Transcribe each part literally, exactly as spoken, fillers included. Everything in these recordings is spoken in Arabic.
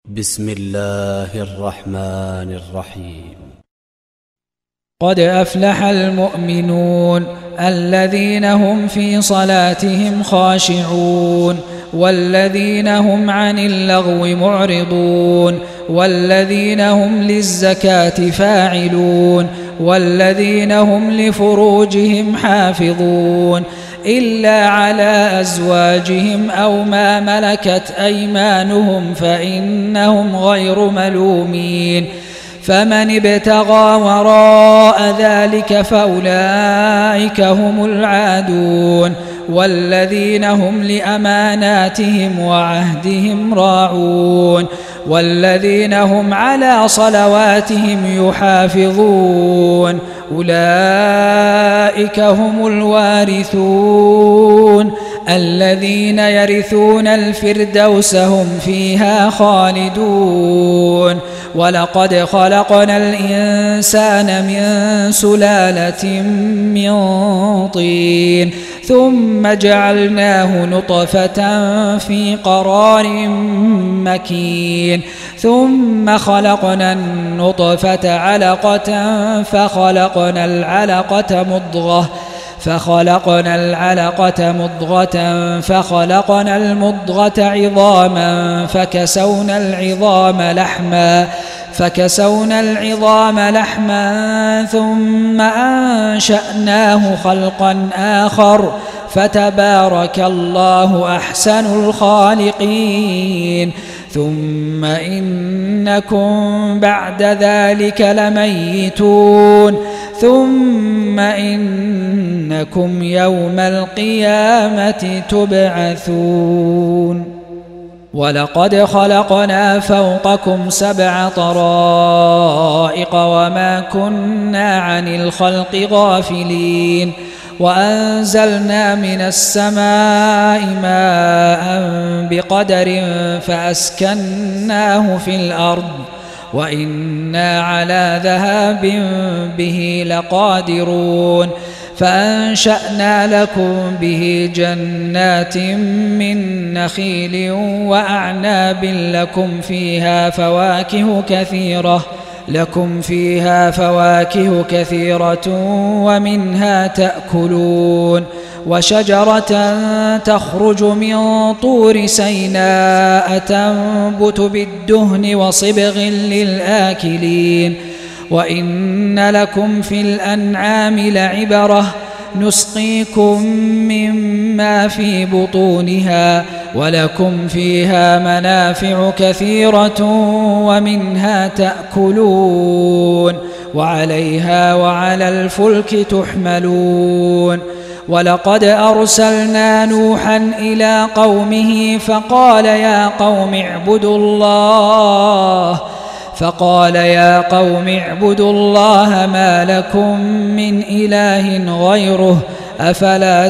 بسم الله الرحمن الرحيم. قد أفلح المؤمنون الذين هم في صلاتهم خاشعون والذين هم عن اللغو معرضون والذين هم للزكاة فاعلون والذين هم لفروجهم حافظون إلا على أزواجهم أو ما ملكت أيمانهم فإنهم غير ملومين. فمن ابتغى وراء ذلك فأولئك هم العادون والذين هم لأماناتهم وعهدهم راعون والذين هم على صلواتهم يحافظون أولئك هم الوارثون الذين يرثون الفردوس هم فيها خالدون. ولقد خلقنا الإنسان من سلالة من طين ثم جعلناه نطفة في قرار مكين ثم خلقنا النطفة علقة فخلقنا العلقة مضغة فخلقنا العلقة مضغة فخلقنا المضغة عظاما فكسونا العظام لحما فكسونا العظام لحما ثم أنشأناه خلقا آخر فتبارك الله أحسن الخالقين. ثم إنكم بعد ذلك لميتون ثم إنكم يوم القيامة تبعثون. ولقد خلقنا فوقكم سبع طرائق وما كنا عن الخلق غافلين وأنزلنا من السماء ماء بقدر فأسكناه في الأرض وإنا على ذهاب به لقادرون. فأنشأنا لكم به جنات من نخيل وأعناب لكم فيها فواكه كثيرة لكم فيها فواكه كثيرة ومنها تأكلون. وشجرة تخرج من طور سيناء تنبت بالدهن وصبغ للآكلين. وإن لكم في الأنعام لعبرة نسقيكم مما في بطونها ولكم فيها منافع كثيرة ومنها تأكلون وعليها وعلى الفلك تحملون. ولقد أرسلنا نوحا إلى قومه فقال يا قوم اعبدوا الله فقال يا قوم اعبدوا الله ما لكم من إله غيره أفلا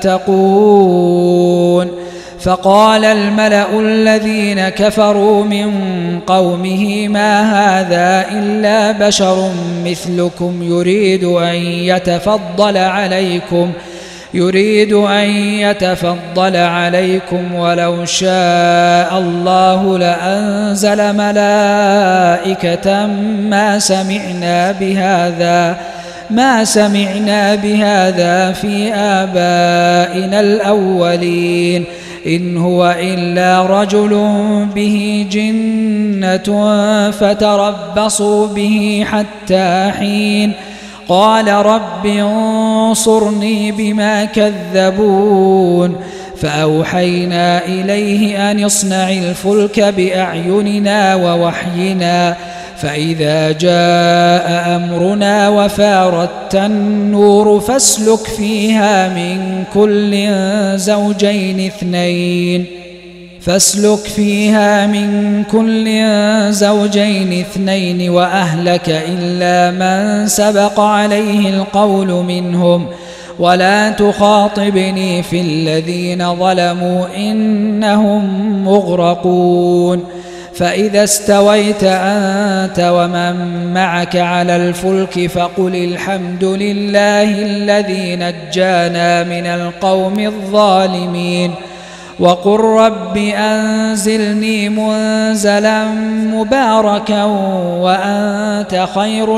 تتقون. فقال الملأ الذين كفروا من قومه ما هذا إلا بشر مثلكم يريد أن يتفضل عليكم يريد أن يتفضل عليكم ولو شاء الله لأنزل ملائكة ما سمعنا بهذا ما سمعنا بهذا في آبائنا الأولين إن هو إلا رجل به جنة فتربصوا به حتى حين. قال رب انصرني بما كذبون. فأوحينا إليه أن اصنع الفلك بأعيننا ووحينا فإذا جاء أمرنا وفارت النور فاسلك فيها من كل زوجين اثنين فاسلك فيها من كل زوجين اثنين وأهلك إلا من سبق عليه القول منهم ولا تخاطبني في الذين ظلموا إنهم مغرقون. فإذا استويت أنت ومن معك على الفلك فقل الحمد لله الذي نجانا من القوم الظالمين وقل رب أنزلني منزلا مباركا وأنت خير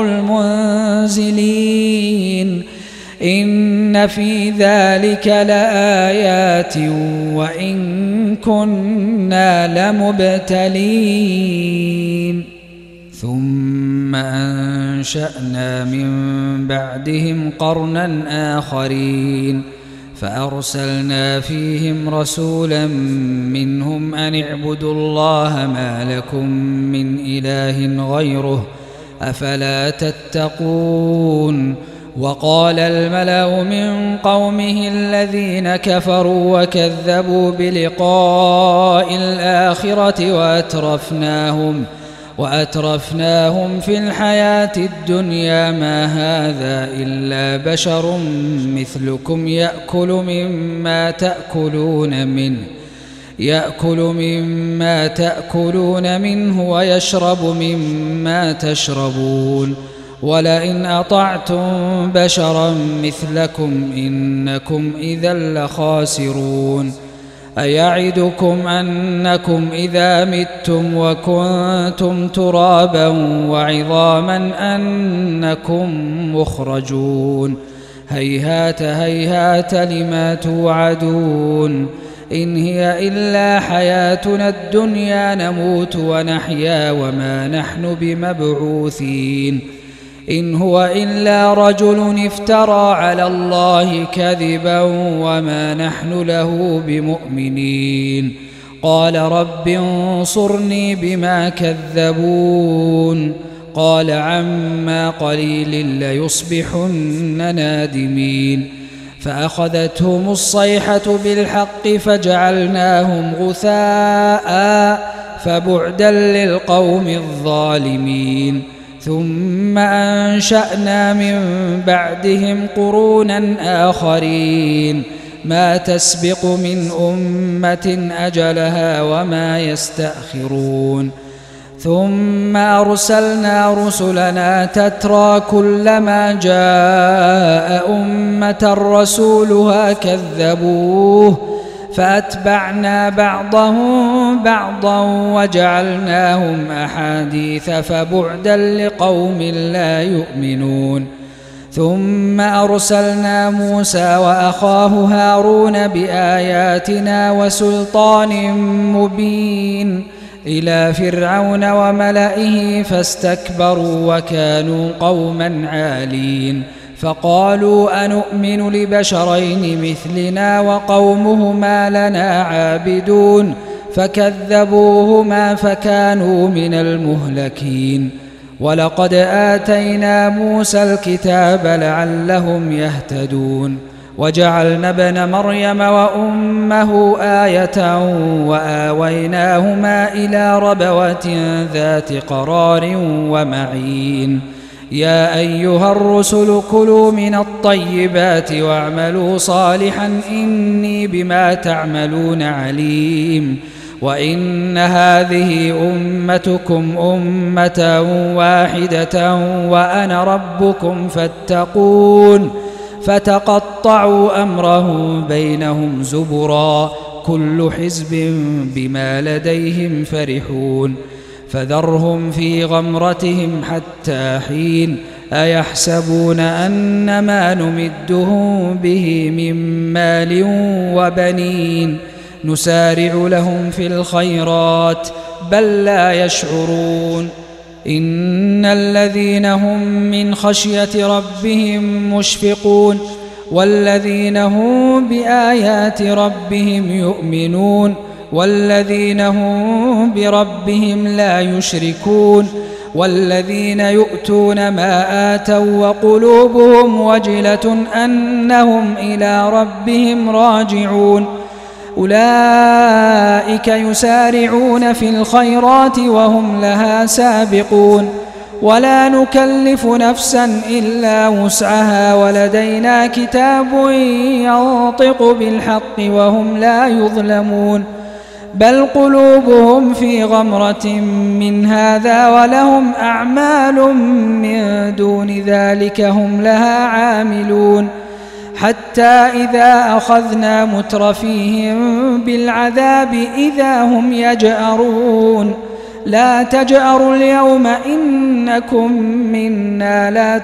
المنزلين إن في ذلك لآيات وإن كنا لمبتلين ثم أنشأنا من بعدهم قرنا آخرين فأرسلنا فيهم رسولا منهم أن اعبدوا الله ما لكم من إله غيره أفلا تتقون وقال الملأ من قومه الذين كفروا وكذبوا بلقاء الآخرة وأترفناهم وأترفناهم في الحياة الدنيا ما هذا إلا بشر مثلكم يأكل مما تأكلون منه يأكل مما تأكلون منه ويشرب مما تشربون ولئن أطعتم بشرا مثلكم إنكم إذا لخاسرون أيعدكم أنكم إذا متم وكنتم ترابا وعظاما أنكم مخرجون هيهات هيهات لما توعدون إن هي إلا حياتنا الدنيا نموت ونحيا وما نحن بمبعوثين إن هو إلا رجل افترى على الله كذبا وما نحن له بمؤمنين قال رب انصرني بما كذبون قال عما قليل ليصبحن نادمين فأخذتهم الصيحة بالحق فجعلناهم غثاء فبعدا للقوم الظالمين ثم أنشأنا من بعدهم قرونا آخرين ما تسبق من أمة أجلها وما يستأخرون ثم أرسلنا رسلنا تترى كلما جاء أمة رسولها كذبوه فأتبعنا بعضهم بعضا وجعلناهم أحاديث فبعدا لقوم لا يؤمنون ثم أرسلنا موسى وأخاه هارون بآياتنا وسلطان مبين إلى فرعون وملئه فاستكبروا وكانوا قوما عالين فقالوا أنؤمن لبشرين مثلنا وقومهما لنا عابدون فكذبوهما فكانوا من المهلكين ولقد آتينا موسى الكتاب لعلهم يهتدون وجعلنا ابن مريم وأمه آية وآويناهما إلى ربوة ذات قرار ومعين يا أيها الرسل كلوا من الطيبات واعملوا صالحا إني بما تعملون عليم وإن هذه أمتكم أمة واحدة وأنا ربكم فاتقون فتقطعوا أمرهم بينهم زبرا كل حزب بما لديهم فرحون فذرهم في غمرتهم حتى حين أيحسبون أن ما نمدهم به من مال وبنين نسارع لهم في الخيرات بل لا يشعرون إن الذين هم من خشية ربهم مشفقون والذين هم بآيات ربهم يؤمنون والذين هم بربهم لا يشركون والذين يؤتون ما آتوا وقلوبهم وجلة أنهم إلى ربهم راجعون أولئك يسارعون في الخيرات وهم لها سابقون ولا نكلف نفسا إلا وسعها ولدينا كتاب ينطق بالحق وهم لا يظلمون بل قلوبهم في غمرة من هذا ولهم أعمال من دون ذلك هم لها عاملون حتى إذا أخذنا مترفيهم بالعذاب إذا هم يجأرون لا تجأروا اليوم إنكم منا لا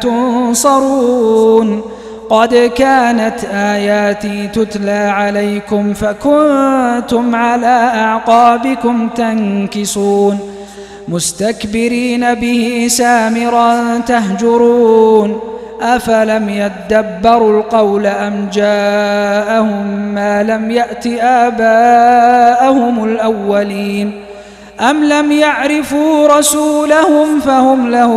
تنصرون قد كانت آياتي تتلى عليكم فكنتم على أعقابكم تنكصون مستكبرين به سامرا تهجرون أفلم يدبروا القول أم جاءهم ما لم يأت آباءهم الأولين أم لم يعرفوا رسولهم فهم له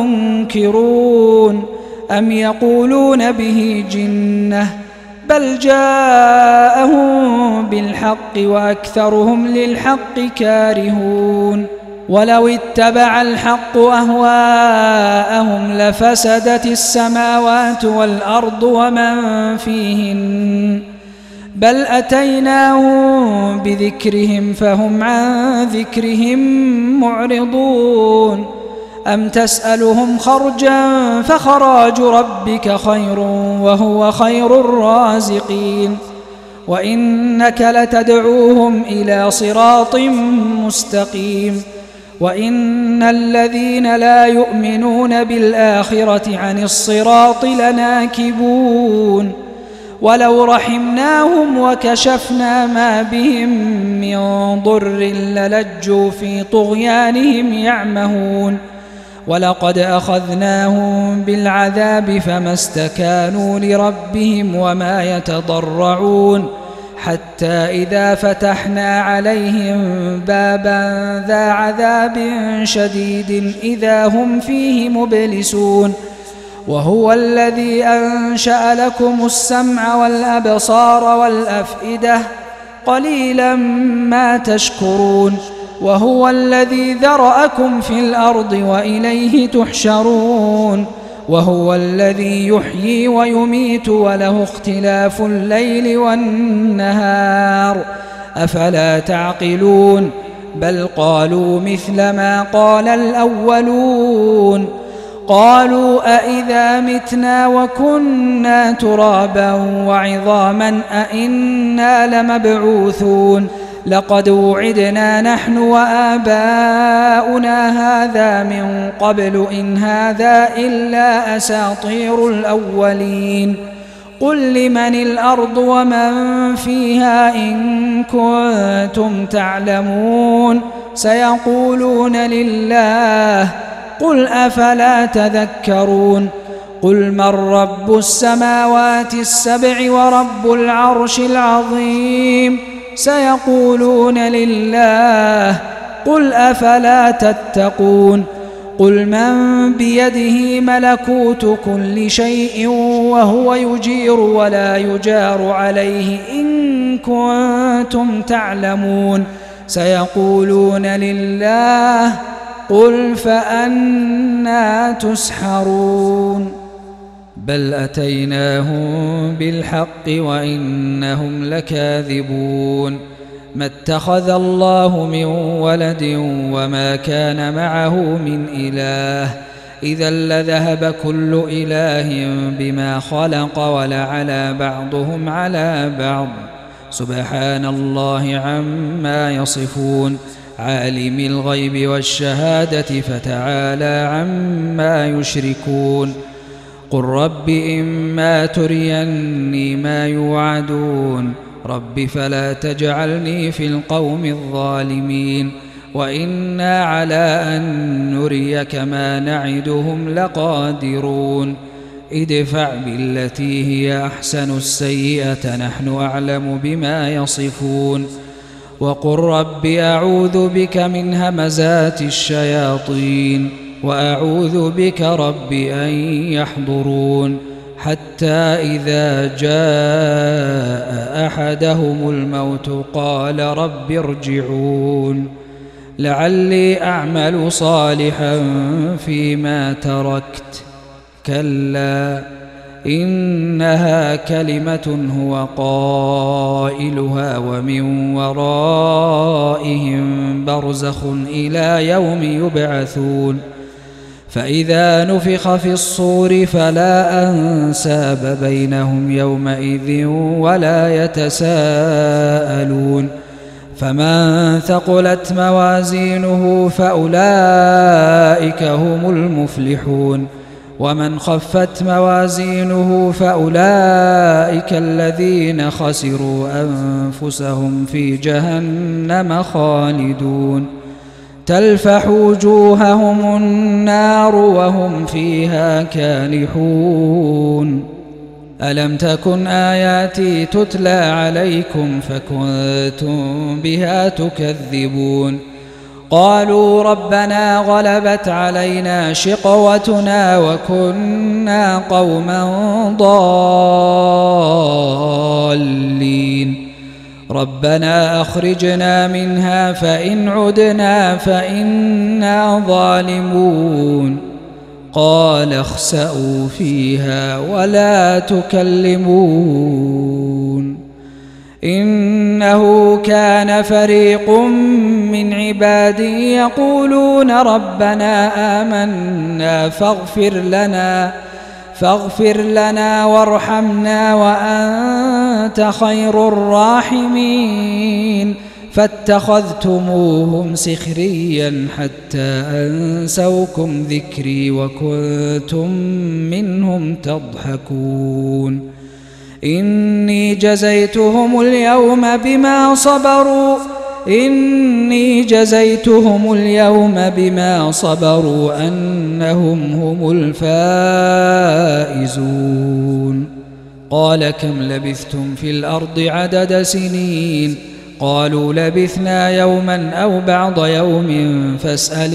منكرون أم يقولون به جنة بل جاءهم بالحق وأكثرهم للحق كارهون ولو اتبع الحق أهواءهم لفسدت السماوات والأرض ومن فيهن بل أتيناهم بذكرهم فهم عن ذكرهم معرضون أم تسألهم خرجا فخراج ربك خير وهو خير الرازقين وإنك لتدعوهم إلى صراط مستقيم وإن الذين لا يؤمنون بالآخرة عن الصراط لناكبون ولو رحمناهم وكشفنا ما بهم من ضر للجوا في طغيانهم يعمهون ولقد أخذناهم بالعذاب فما استكانوا لربهم وما يتضرعون حتى إذا فتحنا عليهم بابا ذا عذاب شديد إذا هم فيه مبلسون وهو الذي أنشأ لكم السمع والأبصار والأفئدة قليلا ما تشكرون وهو الذي ذرأكم في الأرض وإليه تحشرون وهو الذي يحيي ويميت وله اختلاف الليل والنهار أفلا تعقلون بل قالوا مثل ما قال الأولون قالوا أئذا متنا وكنا ترابا وعظاما أئنا لمبعوثون لقد وعدنا نحن وآباؤنا هذا من قبل إن هذا إلا أساطير الأولين قل لمن الأرض ومن فيها إن كنتم تعلمون سيقولون لله قل أفلا تذكرون قل من رب السماوات السبع ورب العرش العظيم سيقولون لله قل أفلا تتقون قل من بيده ملكوت كل شيء وهو يجير ولا يجار عليه إن كنتم تعلمون سيقولون لله قل فأنى تسحرون بل أتيناهم بالحق وإنهم لكاذبون ما اتخذ الله من ولد وما كان معه من إله إذا لذهب كل إله بما خلق ولعلى بعضهم على بعض سبحان الله عما يصفون عالم الغيب والشهادة فتعالى عما يشركون قل رب إما تريني ما يوعدون رب فلا تجعلني في القوم الظالمين وإنا على أن نريك ما نعدهم لقادرون ادفع بالتي هي أحسن السيئة نحن أعلم بما يصفون وقل رب أعوذ بك من همزات الشياطين وأعوذ بك رب أن يحضرون حتى إذا جاء أحدهم الموت قال رب ارجعون لعلي أعمل صالحا فيما تركت كلا إنها كلمة هو قائلها ومن ورائهم برزخ إلى يوم يبعثون فإذا نفخ في الصور فلا أنساب بينهم يومئذ ولا يتساءلون فمن ثقلت موازينه فأولئك هم المفلحون ومن خفت موازينه فأولئك الذين خسروا أنفسهم في جهنم خالدون تلفح وجوههم النار وهم فيها كالحون ألم تكن آياتي تتلى عليكم فكنتم بها تكذبون قالوا ربنا غلبت علينا شقوتنا وكنا قوما ضالين ربنا أخرجنا منها فإن عدنا فإنا ظالمون قال اخسئوا فيها ولا تكلمون إنه كان فريق من عبادي يقولون ربنا آمنا فاغفر لنا فاغفر لنا وارحمنا وأنت خير الراحمين فاتخذتموهم سخريا حتى أنسوكم ذكري وكنتم منهم تضحكون إني جزيتهم اليوم بما صبروا إني جزيتهم اليوم بما صبروا أنهم هم الفائزون قال كم لبثتم في الأرض عدد سنين قالوا لبثنا يوما أو بعض يوم فاسأل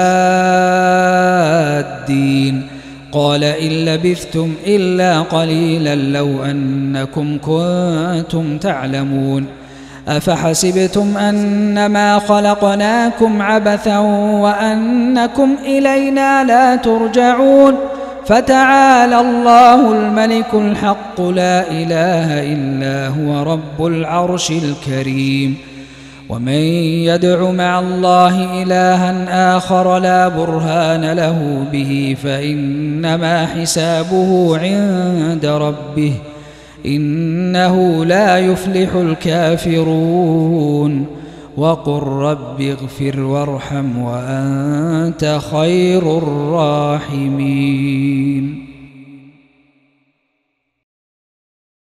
العادين قال إن لبثتم إلا قليلا لو أنكم كنتم تعلمون أفحسبتم أنما خلقناكم عبثا وأنكم إلينا لا ترجعون فتعالى الله الملك الحق لا إله إلا هو رب العرش الكريم ومن يدع مع الله إلها آخر لا برهان له به فإنما حسابه عند ربه إنه لا يفلح الكافرون وقل رب اغفر وارحم وأنت خير الراحمين